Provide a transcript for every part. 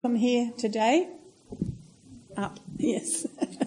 I'm here today. Up, yes.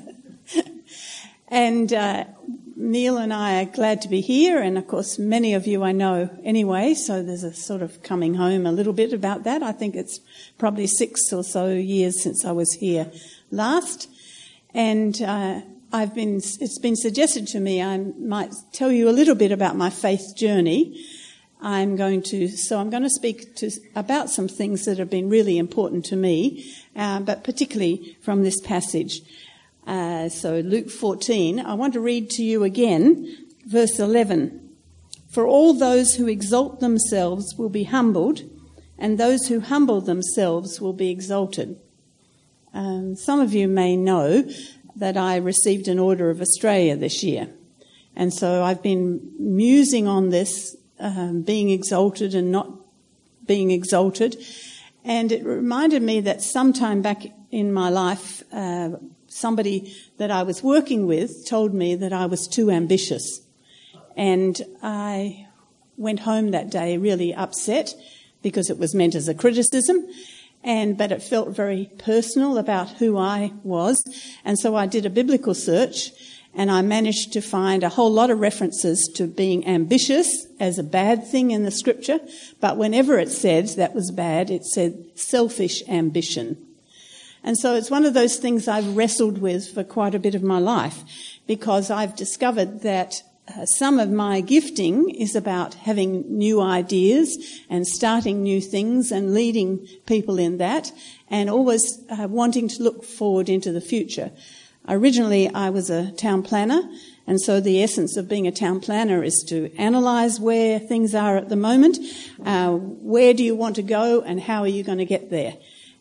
And Neil and I are glad to be here, and of course many of you I know anyway, so there's a sort of coming home a little bit about that. I think it's probably 6 or so years since I was here last, and it's been suggested to me I might tell you a little bit about my faith journey. I'm going to speak about some things that have been really important to me, but particularly from this passage. So Luke 14, I want to read to you again, verse 11. For all those who exalt themselves will be humbled, and those who humble themselves will be exalted. Some of you may know that I received an Order of Australia this year. And so I've been musing on this, being exalted and not being exalted. And it reminded me that sometime back in my life, somebody that I was working with told me that I was too ambitious. And I went home that day really upset because it was meant as a criticism, but it felt very personal about who I was. And so I did a biblical search, and I managed to find a whole lot of references to being ambitious as a bad thing in the scripture. But whenever it said that was bad, it said selfish ambition. And so it's one of those things I've wrestled with for quite a bit of my life, because I've discovered that some of my gifting is about having new ideas and starting new things and leading people in that, and always wanting to look forward into the future. Originally, I was a town planner, and so the essence of being a town planner is to analyse where things are at the moment, where do you want to go, and how are you going to get there.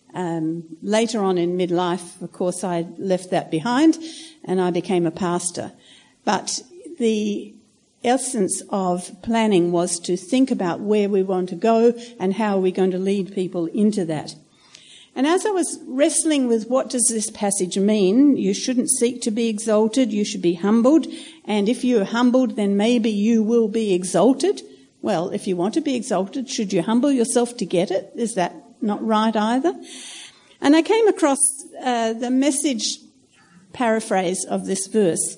Later on in midlife, of course, I left that behind, and I became a pastor. But the essence of planning was to think about where we want to go and how are we going to lead people into that. And as I was wrestling with what does this passage mean, you shouldn't seek to be exalted, you should be humbled. And if you are humbled, then maybe you will be exalted. Well, if you want to be exalted, should you humble yourself to get it? Is that not right either? And I came across the Message paraphrase of this verse,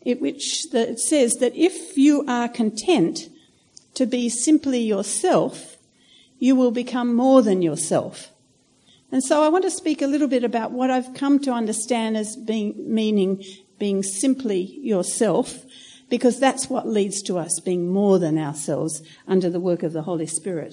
it says that if you are content to be simply yourself, you will become more than yourself. And so I want to speak a little bit about what I've come to understand as meaning being simply yourself, because that's what leads to us being more than ourselves under the work of the Holy Spirit.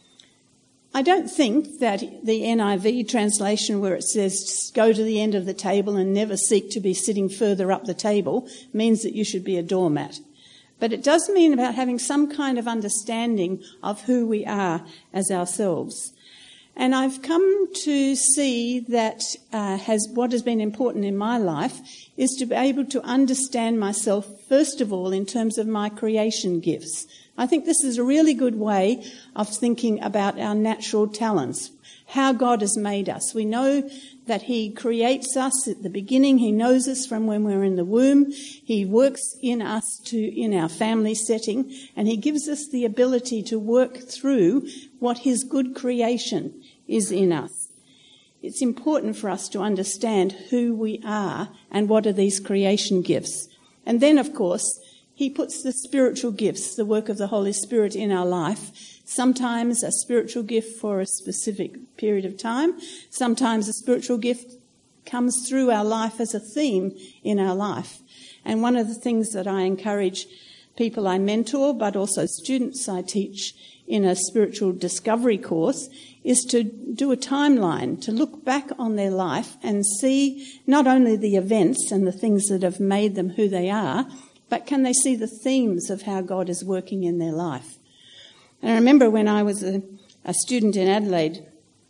I don't think that the NIV translation where it says go to the end of the table and never seek to be sitting further up the table means that you should be a doormat. But it does mean about having some kind of understanding of who we are as ourselves. And I've come to see that what has been important in my life is to be able to understand myself, first of all, in terms of my creation gifts. I think this is a really good way of thinking about our natural talents, how God has made us. We know that He creates us at the beginning. He knows us from when we're in the womb. He works in us in our family setting, and He gives us the ability to work through what His good creation is in us. It's important for us to understand who we are and what are these creation gifts. And then, of course, He puts the spiritual gifts, the work of the Holy Spirit in our life. Sometimes a spiritual gift for a specific period of time. Sometimes a spiritual gift comes through our life as a theme in our life. And one of the things that I encourage people I mentor, but also students I teach in a spiritual discovery course, is to do a timeline, to look back on their life and see not only the events and the things that have made them who they are, but can they see the themes of how God is working in their life? And I remember when I was a student in Adelaide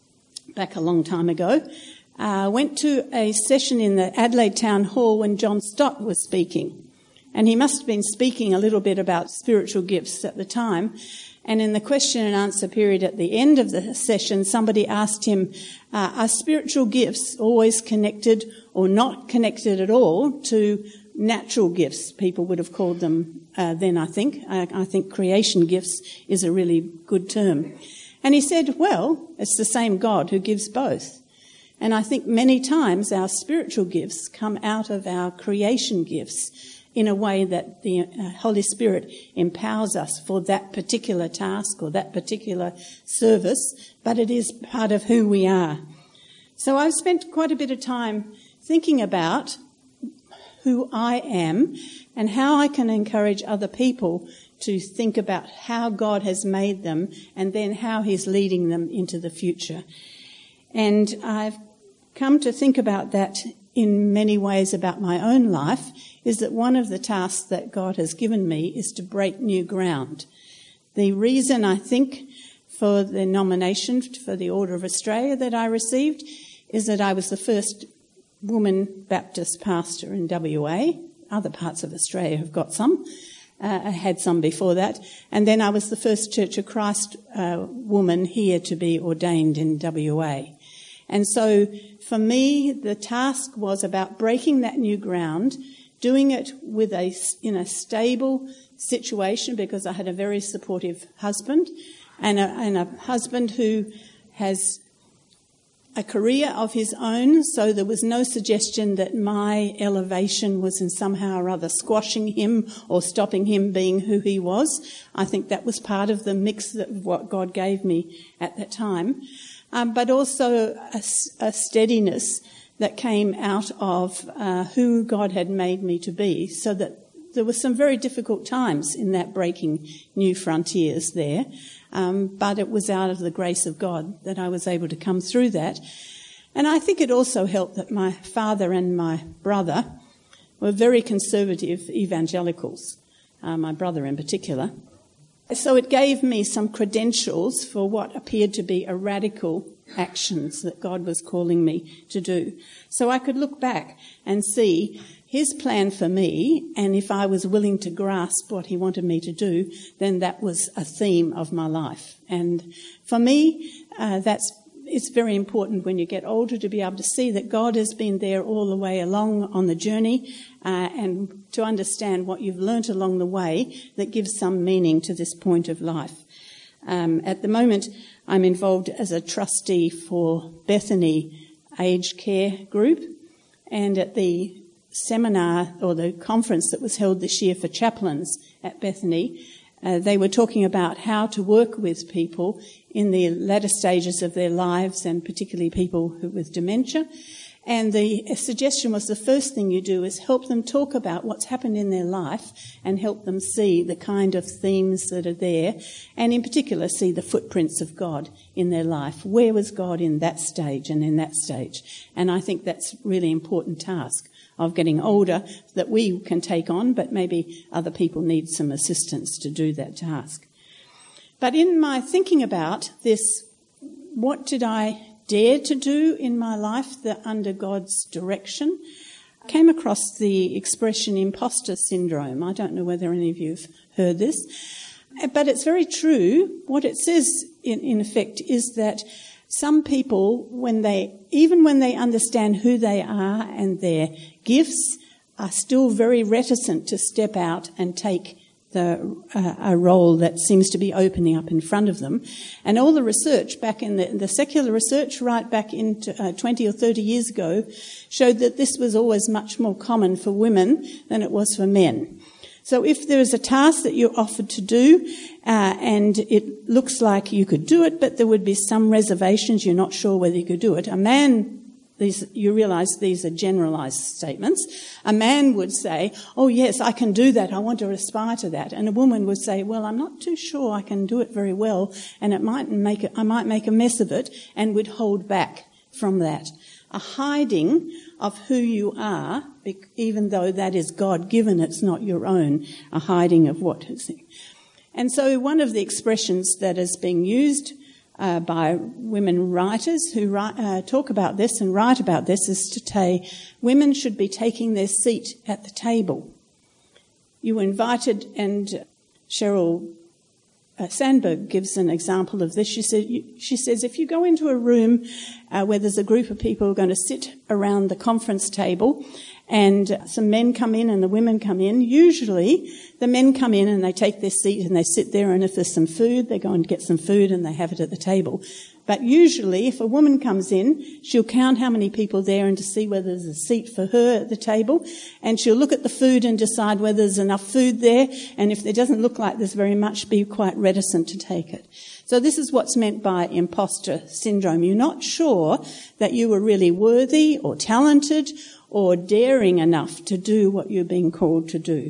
back a long time ago, I went to a session in the Adelaide Town Hall when John Stott was speaking. And he must have been speaking a little bit about spiritual gifts at the time. And in the question and answer period at the end of the session, somebody asked him, are spiritual gifts always connected or not connected at all to natural gifts? People would have called them then, I think. I think creation gifts is a really good term. And he said, well, it's the same God who gives both. And I think many times our spiritual gifts come out of our creation gifts in a way that the Holy Spirit empowers us for that particular task or that particular service, but it is part of who we are. So I've spent quite a bit of time thinking about who I am and how I can encourage other people to think about how God has made them and then how He's leading them into the future. And I've come to think about that in many ways about my own life, is that one of the tasks that God has given me is to break new ground. The reason I think for the nomination for the Order of Australia that I received is that I was the first woman Baptist pastor in WA. Other parts of Australia have got some. I had some before that. And then I was the first Church of Christ woman here to be ordained in WA. And so for me, the task was about breaking that new ground, doing it in a stable situation, because I had a very supportive husband and a husband who has a career of his own, so there was no suggestion that my elevation was in somehow or other squashing him or stopping him being who he was. I think that was part of the mix of what God gave me at that time. But also a steadiness that came out of who God had made me to be, so that there were some very difficult times in that breaking new frontiers there. But it was out of the grace of God that I was able to come through that. And I think it also helped that my father and my brother were very conservative evangelicals, my brother in particular. So it gave me some credentials for what appeared to be a radical actions that God was calling me to do. So I could look back and see His plan for me, and if I was willing to grasp what He wanted me to do, then that was a theme of my life. And for me, it's very important when you get older to be able to see that God has been there all the way along on the journey, and to understand what you've learnt along the way that gives some meaning to this point of life. At the moment, I'm involved as a trustee for Bethany Aged Care Group, and at the seminar or the conference that was held this year for chaplains at Bethany, they were talking about how to work with people in the latter stages of their lives, and particularly people with dementia. And the suggestion was the first thing you do is help them talk about what's happened in their life and help them see the kind of themes that are there, and in particular see the footprints of God in their life. Where was God in that stage and in that stage? And I think that's a really important task of getting older that we can take on, but maybe other people need some assistance to do that task. But in my thinking about this, what did I dare to do in my life that under God's direction? I came across the expression imposter syndrome. I don't know whether any of you have heard this, but it's very true. What it says in effect is that some people, even when they understand who they are and their gifts, are still very reticent to step out and take a role that seems to be opening up in front of them. And all the research back in the secular research right back into 20 or 30 years ago showed that this was always much more common for women than it was for men. So if there is a task that you're offered to do, and it looks like you could do it, but there would be some reservations, you're not sure whether you could do it. A man, you realise these are generalised statements. A man would say, oh yes, I can do that, I want to aspire to that. And a woman would say, well, I'm not too sure I can do it very well, and I might make a mess of it, and would hold back from that. A hiding of who you are, even though that is God-given, it's not your own, a hiding of what is it. And so one of the expressions that is being used by women writers who talk about this and write about this is to say women should be taking their seat at the table. You were invited, and Sheryl Sandberg gives an example of this. She says, if you go into a room where there's a group of people who are going to sit around the conference table, and some men come in and the women come in. Usually the men come in and they take their seat and they sit there, and if there's some food, they go and get some food and they have it at the table. But usually if a woman comes in, she'll count how many people are there and to see whether there's a seat for her at the table, and she'll look at the food and decide whether there's enough food there, and if it doesn't look like there's very much, be quite reticent to take it. So this is what's meant by imposter syndrome. You're not sure that you were really worthy or talented or daring enough to do what you're being called to do.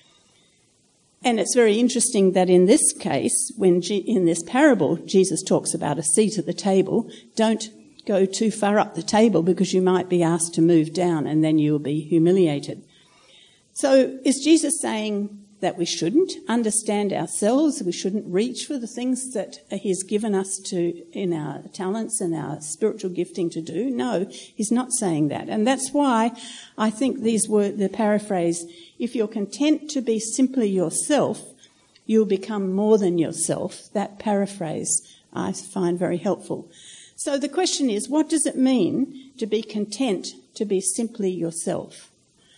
And it's very interesting that in this case, in this parable, Jesus talks about a seat at the table. Don't go too far up the table because you might be asked to move down and then you'll be humiliated. So is Jesus saying that we shouldn't understand ourselves, we shouldn't reach for the things that he's given us to in our talents and our spiritual gifting to do? No, he's not saying that. And that's why I think the paraphrase, if you're content to be simply yourself, you'll become more than yourself. That paraphrase I find very helpful. So the question is, what does it mean to be content to be simply yourself?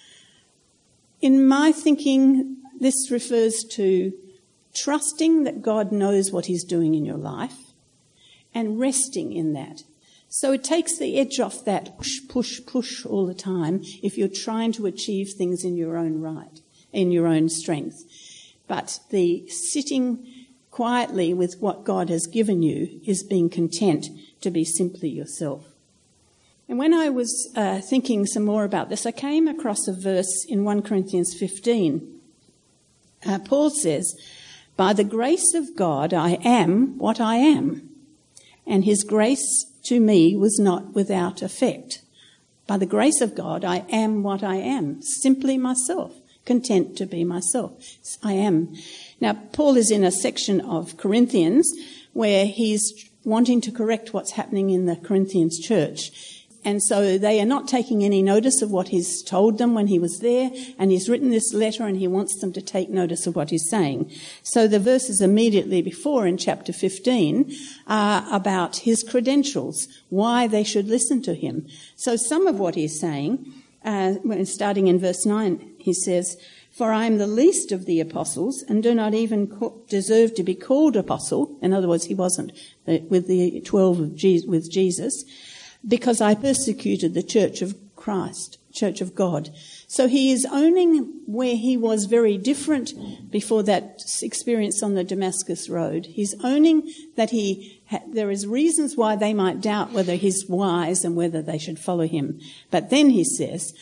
In my thinking, this refers to trusting that God knows what he's doing in your life and resting in that. So it takes the edge off that push all the time if you're trying to achieve things in your own right, in your own strength. But the sitting quietly with what God has given you is being content to be simply yourself. And when I was thinking some more about this, I came across a verse in 1 Corinthians 15. Paul says, "By the grace of God I am what I am, and his grace to me was not without effect." By the grace of God I am what I am, simply myself, content to be myself. I am. Now, Paul is in a section of Corinthians where he's wanting to correct what's happening in the Corinthians church. And so they are not taking any notice of what he's told them when he was there, and he's written this letter and he wants them to take notice of what he's saying. So the verses immediately before in chapter 15 are about his credentials, why they should listen to him. So some of what he's saying, starting in verse 9, he says, "For I am the least of the apostles and do not even deserve to be called apostle." In other words, he wasn't with the 12 with Jesus. "Because I persecuted the church of Christ, church of God." So he is owning where he was very different before that experience on the Damascus Road. He's owning that there is reasons why they might doubt whether he's wise and whether they should follow him. But then he says,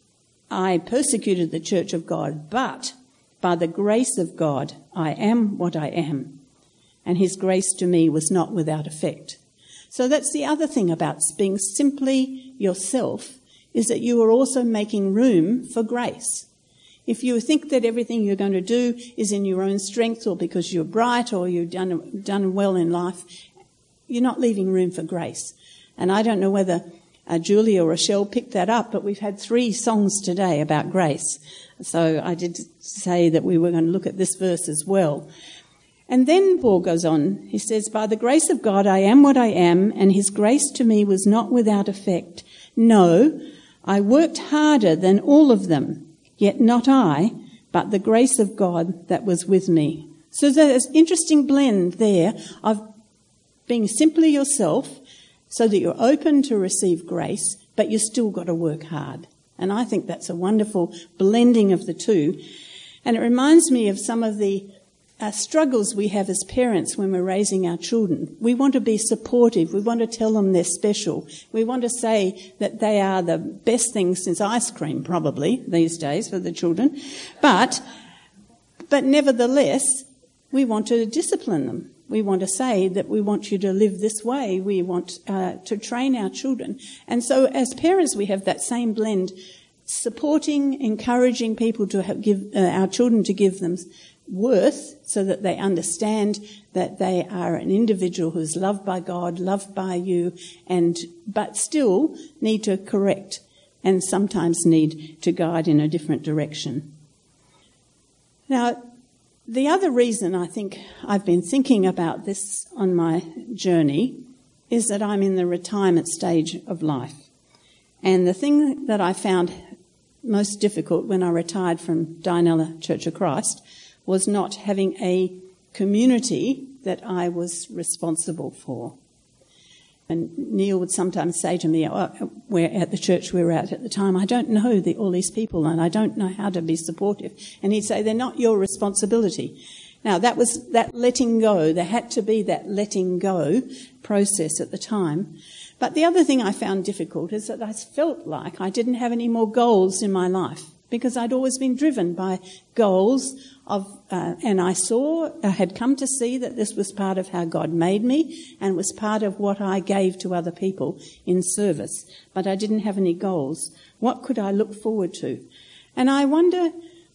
"I persecuted the church of God, but by the grace of God I am what I am, and his grace to me was not without effect." So that's the other thing about being simply yourself, is that you are also making room for grace. If you think that everything you're going to do is in your own strength or because you're bright or you've done well in life, you're not leaving room for grace. And I don't know whether Julie or Rochelle picked that up, but we've had 3 songs today about grace. So I did say that we were going to look at this verse as well. And then Paul goes on, he says, "By the grace of God I am what I am, and his grace to me was not without effect. No, I worked harder than all of them, yet not I, but the grace of God that was with me." So there's an interesting blend there of being simply yourself so that you're open to receive grace, but you've still got to work hard. And I think that's a wonderful blending of the two. And it reminds me of some of the struggles we have as parents when we're raising our children. We want to be supportive. We want to tell them they're special. We want to say that they are the best thing since ice cream, probably, these days for the children. But nevertheless, we want to discipline them. We want to say that we want you to live this way. We want to train our children. And so as parents, we have that same blend, supporting, encouraging people to give our children to give them worth so that they understand that they are an individual who's loved by God, loved by you, but still need to correct and sometimes need to guide in a different direction. Now, the other reason I think I've been thinking about this on my journey is that I'm in the retirement stage of life. And the thing that I found most difficult when I retired from Dianella Church of Christ was not having a community that I was responsible for. And Neil would sometimes say to me, we're at the church we were at the time, I don't know all these people and I don't know how to be supportive. And he'd say, they're not your responsibility. Now, that was that letting go. There had to be that letting go process at the time. But the other thing I found difficult is that I felt like I didn't have any more goals in my life because I'd always been driven by goals and I had come to see that this was part of how God made me and was part of what I gave to other people in service. But I didn't have any goals. What could I look forward to? And I wonder,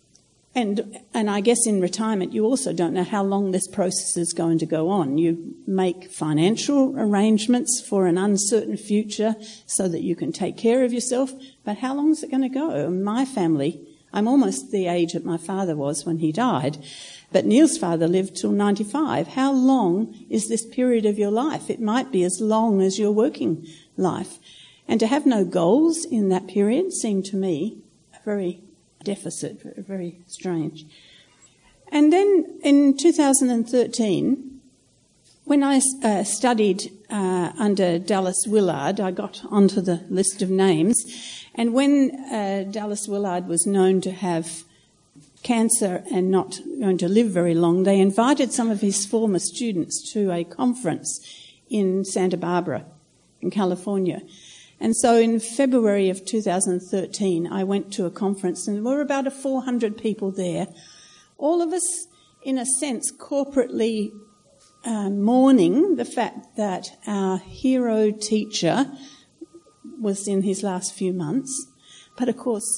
and I guess in retirement you also don't know how long this process is going to go on. You make financial arrangements for an uncertain future so that you can take care of yourself, but how long is it going to go? My family, I'm almost the age that my father was when he died, but Neil's father lived till 95. How long is this period of your life? It might be as long as your working life. And to have no goals in that period seemed to me a very deficit, very strange. And then in 2013, when I studied under Dallas Willard, I got onto the list of names. And when Dallas Willard was known to have cancer and not going to live very long, they invited some of his former students to a conference in Santa Barbara, in California. And so in February of 2013, I went to a conference and there were about 400 people there, all of us, in a sense, corporately mourning the fact that our hero teacher was in his last few months. But of course,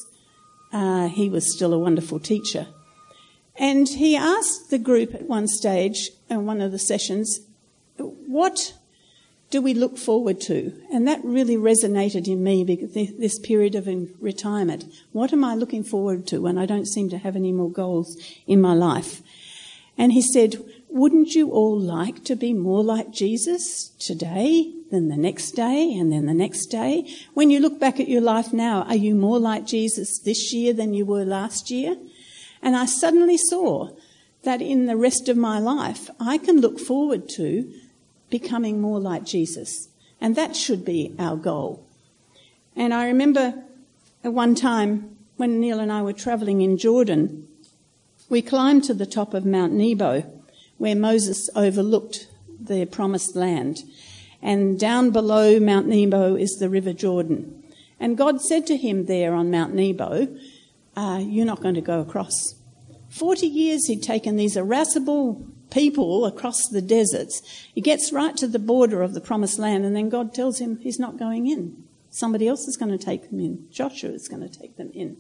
he was still a wonderful teacher. And he asked the group at one stage, in one of the sessions, what do we look forward to? And that really resonated in me, because this period of retirement. What am I looking forward to when I don't seem to have any more goals in my life? And he said, wouldn't you all like to be more like Jesus today than the next day and then the next day? When you look back at your life now, are you more like Jesus this year than you were last year? And I suddenly saw that in the rest of my life, I can look forward to becoming more like Jesus. And that should be our goal. And I remember at one time when Neil and I were travelling in Jordan, we climbed to the top of Mount Nebo, where Moses overlooked the promised land. And down below Mount Nebo is the River Jordan. And God said to him there on Mount Nebo, you're not going to go across. 40 years he'd taken these irascible people across the deserts. He gets right to the border of the promised land and then God tells him he's not going in. Somebody else is going to take them in. Joshua is going to take them in.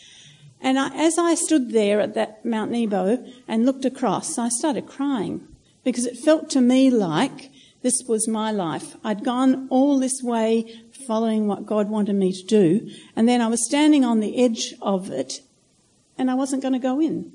And as I stood there at that Mount Nebo and looked across, I started crying because it felt to me like this was my life. I'd gone all this way following what God wanted me to do, and then I was standing on the edge of it and I wasn't going to go in.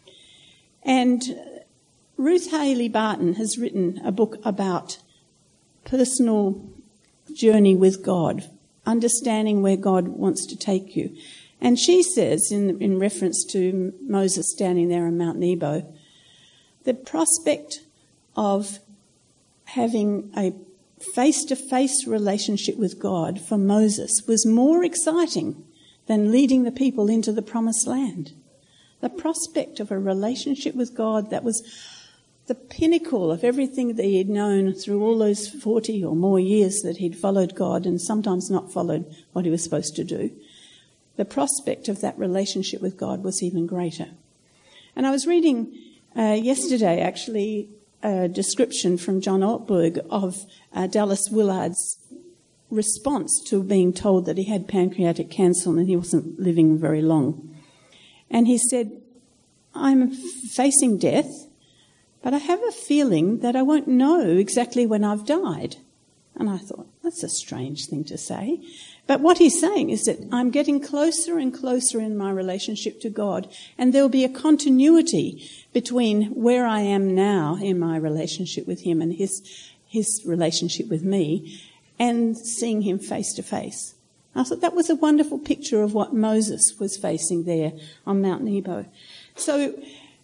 And Ruth Haley Barton has written a book about personal journey with God, understanding where God wants to take you. And she says, in reference to Moses standing there on Mount Nebo, the prospect of having a face-to-face relationship with God for Moses was more exciting than leading the people into the promised land. The prospect of a relationship with God that was the pinnacle of everything that he had known through all those 40 or more years that he'd followed God and sometimes not followed what he was supposed to do. The prospect of that relationship with God was even greater. And I was reading yesterday, actually, a description from John Ortberg of Dallas Willard's response to being told that he had pancreatic cancer and he wasn't living very long. And he said, I'm facing death, but I have a feeling that I won't know exactly when I've died. And I thought, that's a strange thing to say. But what he's saying is that I'm getting closer and closer in my relationship to God, and there'll be a continuity between where I am now in my relationship with him and his relationship with me, and seeing him face to face. I thought that was a wonderful picture of what Moses was facing there on Mount Nebo. So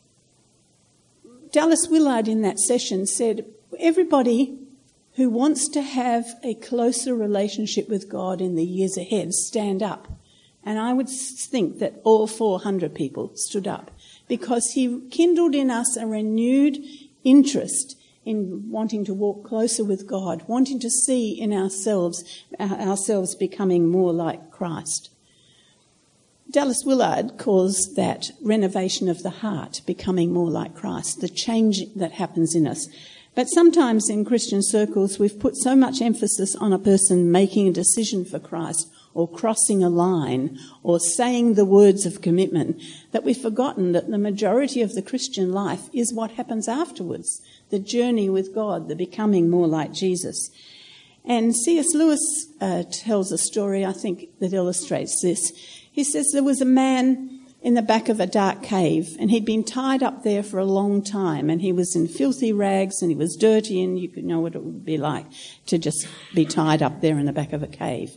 Dallas Willard in that session said, everybody who wants to have a closer relationship with God in the years ahead, stand up. And I would think that all 400 people stood up because he kindled in us a renewed interest in wanting to walk closer with God, wanting to see in ourselves becoming more like Christ. Dallas Willard calls that renovation of the heart, becoming more like Christ, the change that happens in us. But sometimes in Christian circles we've put so much emphasis on a person making a decision for Christ or crossing a line or saying the words of commitment that we've forgotten that the majority of the Christian life is what happens afterwards, the journey with God, the becoming more like Jesus. And C.S. Lewis tells a story, I think, that illustrates this. He says there was a man in the back of a dark cave, and he'd been tied up there for a long time, and he was in filthy rags, and he was dirty, and you could know what it would be like to just be tied up there in the back of a cave.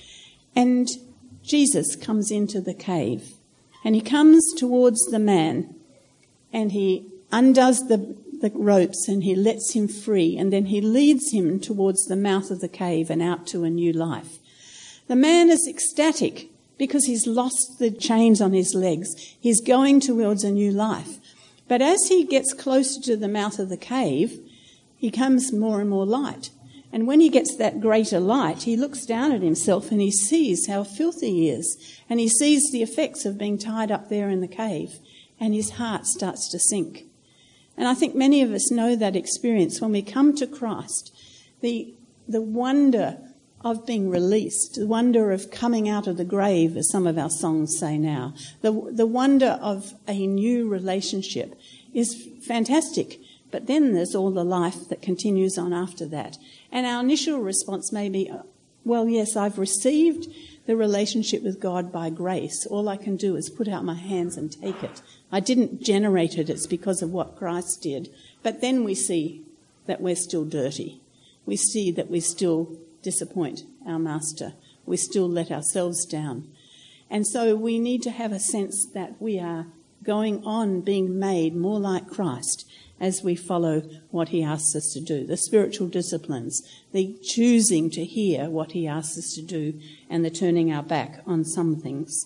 And Jesus comes into the cave, and he comes towards the man, and he undoes the ropes, and he lets him free, and then he leads him towards the mouth of the cave and out to a new life. The man is ecstatic because he's lost the chains on his legs. He's going towards a new life. But as he gets closer to the mouth of the cave, he comes more and more light. And when he gets that greater light, he looks down at himself and he sees how filthy he is. And he sees the effects of being tied up there in the cave. And his heart starts to sink. And I think many of us know that experience when we come to Christ. The wonder of being released, the wonder of coming out of the grave, as some of our songs say now, the wonder of a new relationship is fantastic. But then there's all the life that continues on after that. And our initial response may be, well, yes, I've received the relationship with God by grace. All I can do is put out my hands and take it. I didn't generate it. It's because of what Christ did. But then we see that we're still dirty. We see that we still disappoint our master. We still let ourselves down. And so we need to have a sense that we are going on being made more like Christ as we follow what he asks us to do, the spiritual disciplines, the choosing to hear what he asks us to do, and the turning our back on some things.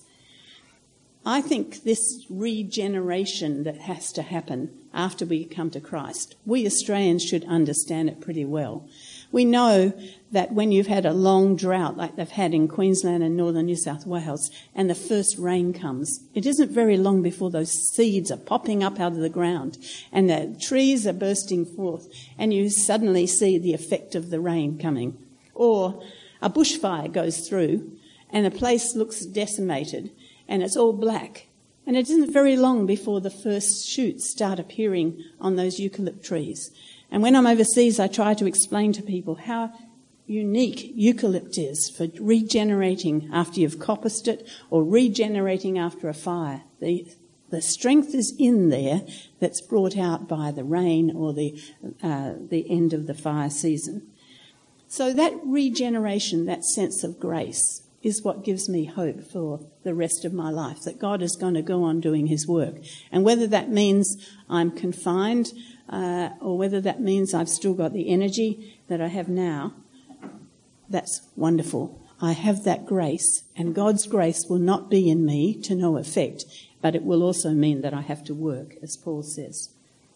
I think this regeneration that has to happen after we come to Christ, we Australians should understand it pretty well. We know that when you've had a long drought like they've had in Queensland and northern New South Wales and the first rain comes, it isn't very long before those seeds are popping up out of the ground and the trees are bursting forth and you suddenly see the effect of the rain coming. Or a bushfire goes through and a place looks decimated and it's all black. And it isn't very long before the first shoots start appearing on those eucalypt trees. And when I'm overseas, I try to explain to people how unique eucalypt is for regenerating after you've coppiced it or regenerating after a fire. The strength is in there that's brought out by the rain or the end of the fire season. So that regeneration, that sense of grace, is what gives me hope for the rest of my life, that God is going to go on doing his work. And whether that means I'm confined or whether that means I've still got the energy that I have now, that's wonderful. I have that grace, and God's grace will not be in me to no effect, but it will also mean that I have to work, as Paul says.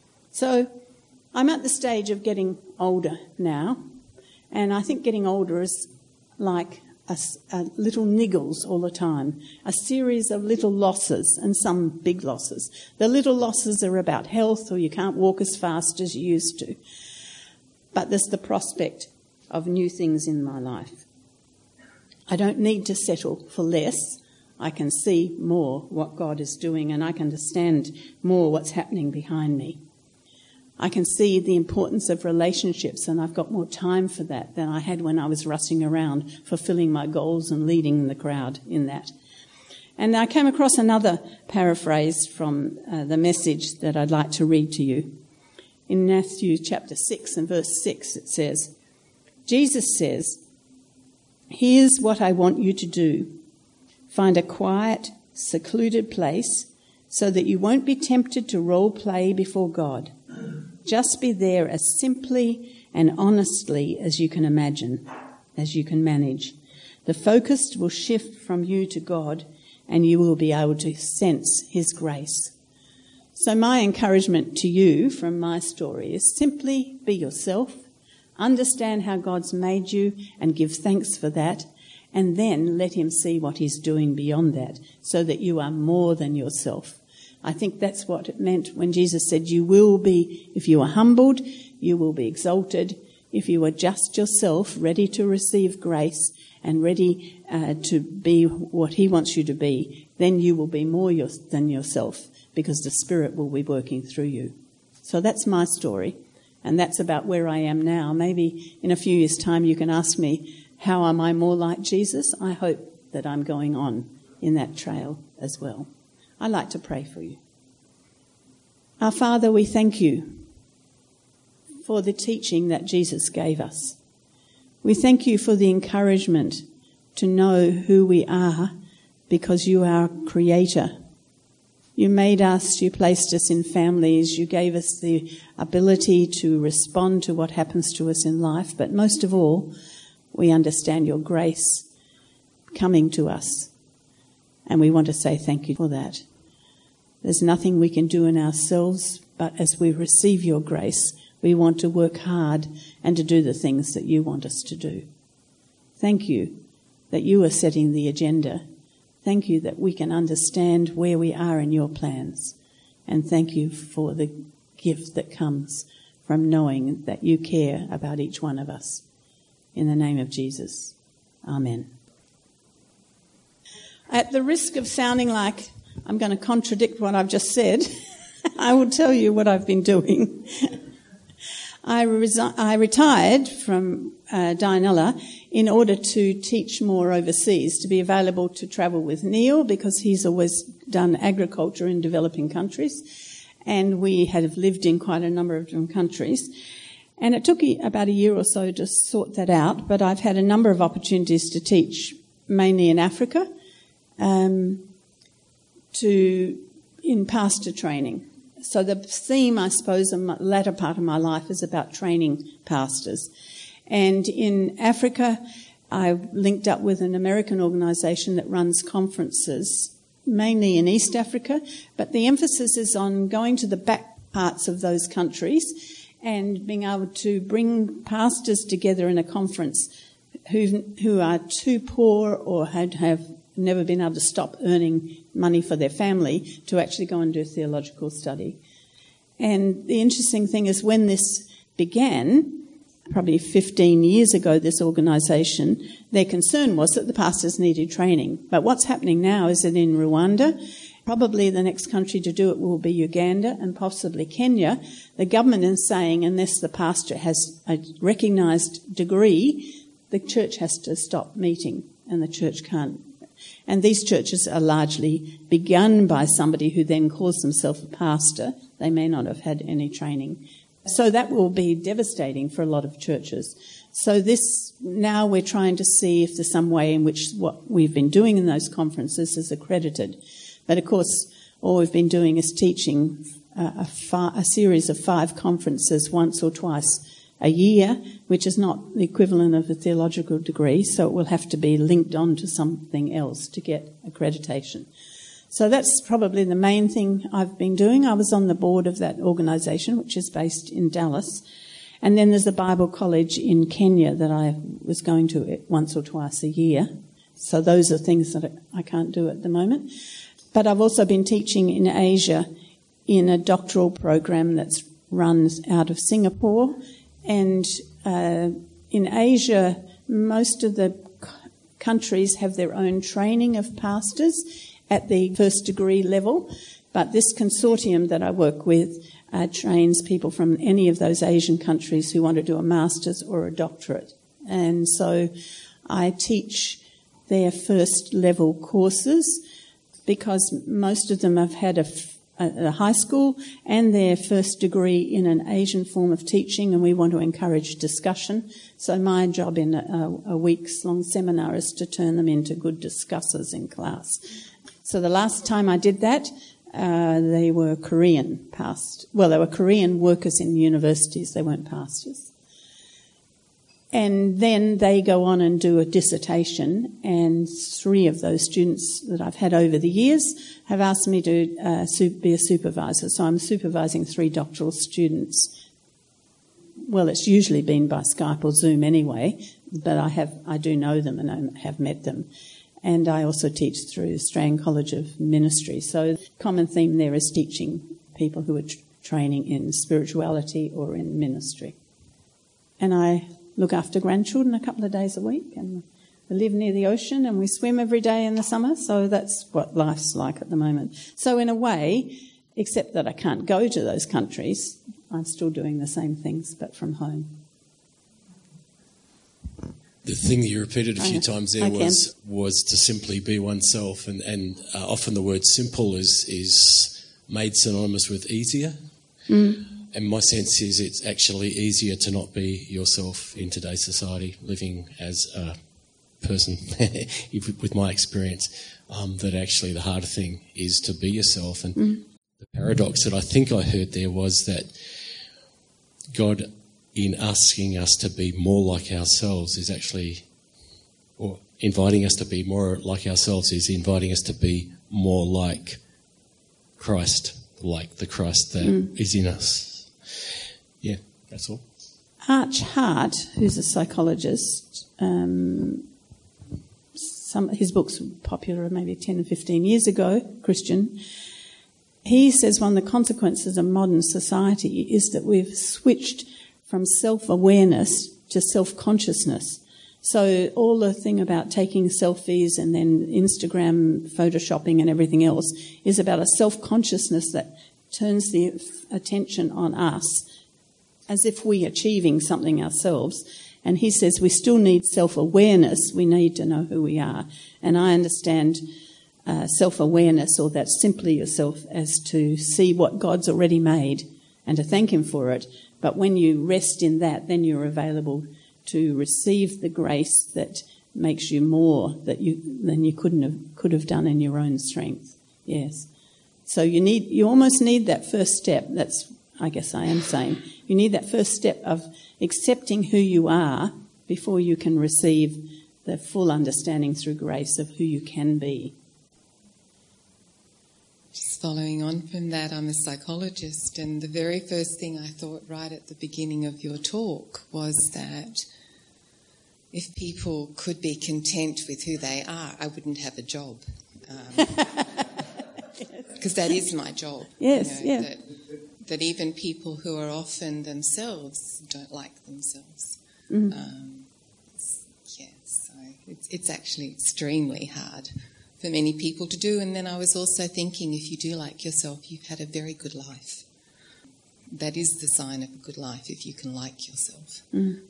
So I'm at the stage of getting older now, and I think getting older is like a little niggles all the time, a series of little losses and some big losses. The little losses are about health, or you can't walk as fast as you used to. But there's the prospect of new things in my life. I don't need to settle for less. I can see more what God is doing, and I can understand more what's happening behind me. I can see the importance of relationships, and I've got more time for that than I had when I was rushing around fulfilling my goals and leading the crowd in that. And I came across another paraphrase from the Message that I'd like to read to you. In Matthew chapter 6 and verse 6 it says, Jesus says, Here's what I want you to do. Find a quiet, secluded place so that you won't be tempted to role play before God. Just be there as simply and honestly as you can imagine, as you can manage. The focus will shift from you to God, and you will be able to sense his grace. So my encouragement to you from my story is simply be yourself, understand how God's made you and give thanks for that, and then let him see what he's doing beyond that so that you are more than yourself. I think that's what it meant when Jesus said you will be, if you are humbled, you will be exalted. If you are just yourself, ready to receive grace and ready to be what he wants you to be, then you will be more than yourself because the Spirit will be working through you. So that's my story, and that's about where I am now. Maybe in a few years' time you can ask me, how am I more like Jesus? I hope that I'm going on in that trail as well. I'd like to pray for you. Our Father, we thank you for the teaching that Jesus gave us. We thank you for the encouragement to know who we are because you are our Creator. You made us, you placed us in families, you gave us the ability to respond to what happens to us in life, but most of all, we understand your grace coming to us, and we want to say thank you for that. There's nothing we can do in ourselves, but as we receive your grace, we want to work hard and to do the things that you want us to do. Thank you that you are setting the agenda. Thank you that we can understand where we are in your plans. And thank you for the gift that comes from knowing that you care about each one of us. In the name of Jesus. Amen. At the risk of sounding like I'm going to contradict what I've just said, I will tell you what I've been doing. I retired from Dianella in order to teach more overseas, to be available to travel with Neil because he's always done agriculture in developing countries, and we have lived in quite a number of different countries. And it took about a year or so to sort that out, but I've had a number of opportunities to teach, mainly in Africa, in pastor training. So the theme, I suppose, in the latter part of my life is about training pastors. And in Africa, I linked up with an American organisation that runs conferences, mainly in East Africa, but the emphasis is on going to the back parts of those countries and being able to bring pastors together in a conference who are too poor or have never been able to stop earning money for their family to actually go and do theological study. And the interesting thing is when this began, probably 15 years ago, this organisation, their concern was that the pastors needed training. But what's happening now is that in Rwanda, probably the next country to do it will be Uganda and possibly Kenya, the government is saying unless the pastor has a recognised degree, the church has to stop meeting and the church can't. And these churches are largely begun by somebody who then calls themselves a pastor. They may not have had any training. So that will be devastating for a lot of churches. So now we're trying to see if there's some way in which what we've been doing in those conferences is accredited. But of course, all we've been doing is teaching a series of 5 conferences once or twice a year, which is not the equivalent of a theological degree, so it will have to be linked on to something else to get accreditation. So that's probably the main thing I've been doing. I was on the board of that organisation, which is based in Dallas. And then there's a Bible college in Kenya that I was going to once or twice a year. So those are things that I can't do at the moment. But I've also been teaching in Asia in a doctoral program that's run out of Singapore. And in Asia, most of the countries have their own training of pastors at the first degree level. But this consortium that I work with trains people from any of those Asian countries who want to do a master's or a doctorate. And so I teach their first level courses because most of them have had at a high school and their first degree in an Asian form of teaching, and we want to encourage discussion. So my job in a week's-long seminar is to turn them into good discussers in class. So the last time I did that, they were Korean they were Korean workers in universities. They weren't pastors. And then they go on and do a dissertation, and 3 of those students that I've had over the years have asked me to be a supervisor. So I'm supervising 3 doctoral students. Well, it's usually been by Skype or Zoom anyway, but I do know them and I have met them. And I also teach through Australian College of Ministry. So the common theme there is teaching people who are training in spirituality or in ministry. And I look after grandchildren a couple of days a week, and we live near the ocean and we swim every day in the summer, so that's what life's like at the moment. So in a way, except that I can't go to those countries, I'm still doing the same things but from home. The thing that you repeated a few times there was to simply be oneself, and often the word simple is made synonymous with easier. And my sense is it's actually easier to not be yourself in today's society, living as a person, with my experience, that actually the harder thing is to be yourself. And the paradox that I think I heard there was that God, in asking us to be more like ourselves, is actually, or inviting us to be more like ourselves, is inviting us to be more like Christ, like the Christ that is in us. Yeah, that's all. Arch Hart, who's a psychologist, his books were popular maybe 10 or 15 years ago, Christian. He says one of the consequences of modern society is that we've switched from self-awareness to self-consciousness. So all the thing about taking selfies and then Instagram photoshopping and everything else is about a self-consciousness that turns the attention on us as if we're achieving something ourselves. And he says we still need self-awareness. We need to know who we are. And I understand self-awareness, or that simply yourself, as to see what God's already made and to thank him for it. But when you rest in that, then you're available to receive the grace that makes you more than you could have done in your own strength. Yes. So you almost need that first step. That's, I guess I am saying, you need that first step of accepting who you are before you can receive the full understanding through grace of who you can be. Just following on from that, I'm a psychologist, and the very first thing I thought right at the beginning of your talk was that if people could be content with who they are, I wouldn't have a job. Because that is my job. Yes, That even people who are often themselves don't like themselves. So it's actually extremely hard for many people to do. And then I was also thinking, if you do like yourself, you've had a very good life. That is the sign of a good life, if you can like yourself.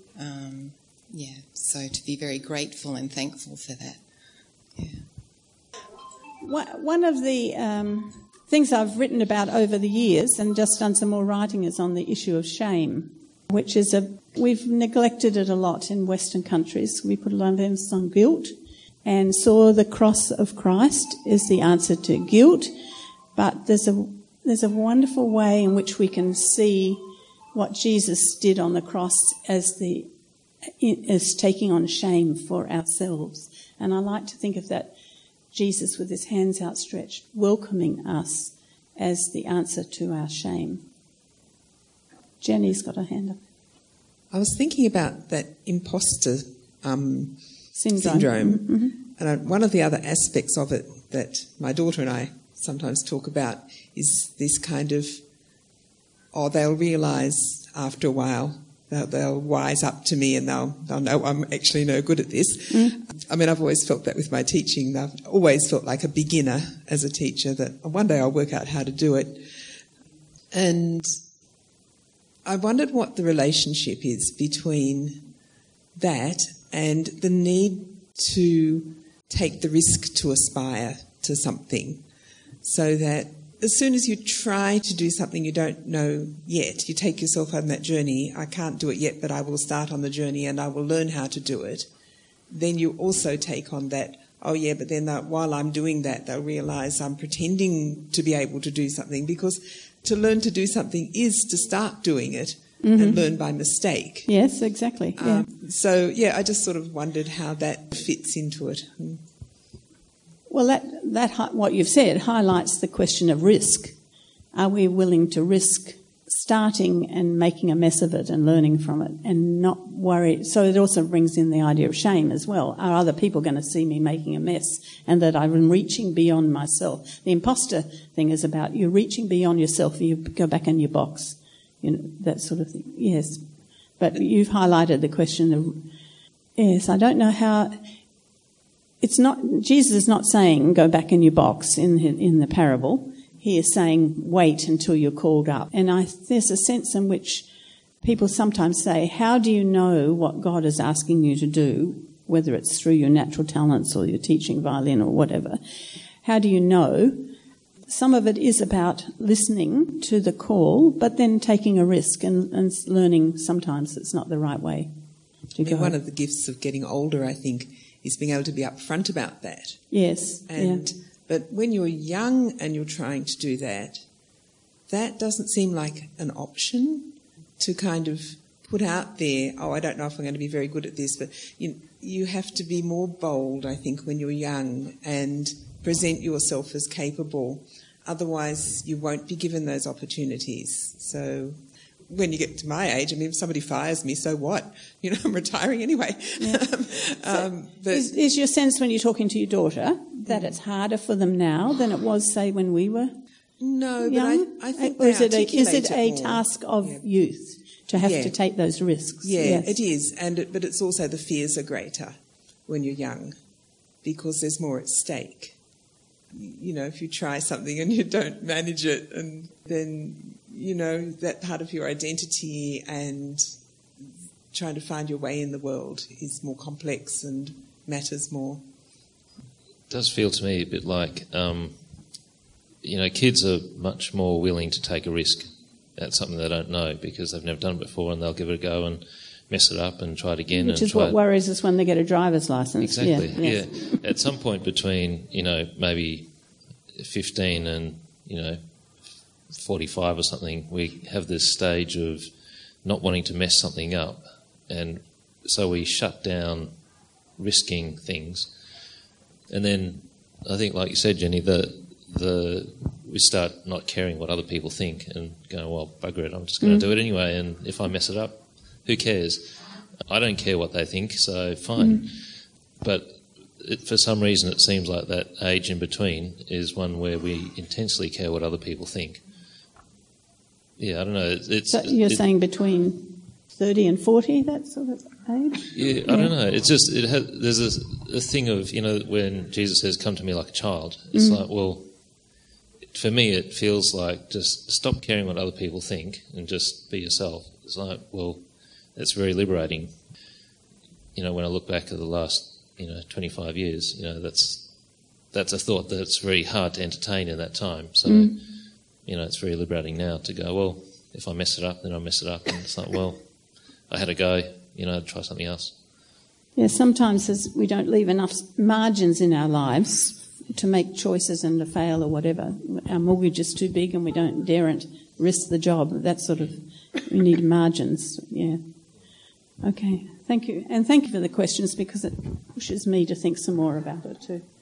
So to be very grateful and thankful for that. Yeah. One of the things I've written about over the years and just done some more writing is on the issue of shame, which is we've neglected it a lot in Western countries. We put a lot of emphasis on guilt and saw the cross of Christ is the answer to guilt. But there's a wonderful way in which we can see what Jesus did on the cross as taking on shame for ourselves. And I like to think of that Jesus with his hands outstretched, welcoming us as the answer to our shame. Jenny's got her hand up. I was thinking about that imposter syndrome. And one of the other aspects of it that my daughter and I sometimes talk about is this kind of, they'll realise after a while, they'll wise up to me and they'll know I'm actually no good at this. I mean, I've always felt that with my teaching. I've always felt like a beginner as a teacher, that one day I'll work out how to do it. And I wondered what the relationship is between that and the need to take the risk to aspire to something, so that as soon as you try to do something you don't know yet, you take yourself on that journey, I can't do it yet, but I will start on the journey and I will learn how to do it, then you also take on that, oh yeah, but then while I'm doing that, they'll realise I'm pretending to be able to do something, because to learn to do something is to start doing it and learn by mistake. Yes, exactly. Yeah. I just sort of wondered how that fits into it. Well, that what you've said highlights the question of risk. Are we willing to risk starting and making a mess of it and learning from it and not worry? So it also brings in the idea of shame as well. Are other people going to see me making a mess and that I'm reaching beyond myself? The imposter thing is about you reaching beyond yourself. You go back in your box, that sort of thing. Yes. But you've highlighted the question of, yes, I don't know how... Jesus is not saying go back in your box in the parable. He is saying wait until you're called up. And there's a sense in which people sometimes say, how do you know what God is asking you to do, whether it's through your natural talents or your teaching violin or whatever? How do you know? Some of it is about listening to the call, but then taking a risk and learning sometimes it's not the right way to go. One of the gifts of getting older, I think, is being able to be upfront about that. Yes. But when you're young and you're trying to do that, that doesn't seem like an option to kind of put out there, oh, I don't know if I'm going to be very good at this, but you have to be more bold, I think, when you're young and present yourself as capable. Otherwise, you won't be given those opportunities. So when you get to my age, I mean, if somebody fires me, so what? I'm retiring anyway. Yeah. Is your sense when you're talking to your daughter that it's harder for them now than it was, say, when we were young? But I think or is it a task of youth to have to take those risks? Yeah, yes. It is. But it's also the fears are greater when you're young because there's more at stake. If you try something and you don't manage it, and then that part of your identity and trying to find your way in the world is more complex and matters more. It does feel to me a bit like, kids are much more willing to take a risk at something they don't know because they've never done it before, and they'll give it a go and mess it up and try it again. Which is what worries us when they get a driver's license. Exactly, yeah. At some point between, maybe 15 and, 45 or something, we have this stage of not wanting to mess something up, and so we shut down risking things. And then I think, like you said, Jenny, we start not caring what other people think and going, well, bugger it, I'm just going to do it anyway, and if I mess it up, who cares? I don't care what they think, so fine. But for some reason it seems like that age in between is one where we intensely care what other people think. Yeah, I don't know. So you're saying between 30 and 40, that sort of age? Yeah, I don't know. It's just, there's a thing of, when Jesus says, come to me like a child, it's like, well, for me it feels like just stop caring what other people think and just be yourself. It's like, well, it's very liberating. When I look back at the last, 25 years, that's a thought that's very hard to entertain in that time. So, it's very liberating now to go, well, if I mess it up, then I mess it up. And it's like, well, I had a go, try something else. Yeah, sometimes we don't leave enough margins in our lives to make choices and to fail or whatever. Our mortgage is too big and we daren't risk the job. That sort of, we need margins, yeah. Okay, thank you. And thank you for the questions because it pushes me to think some more about it too.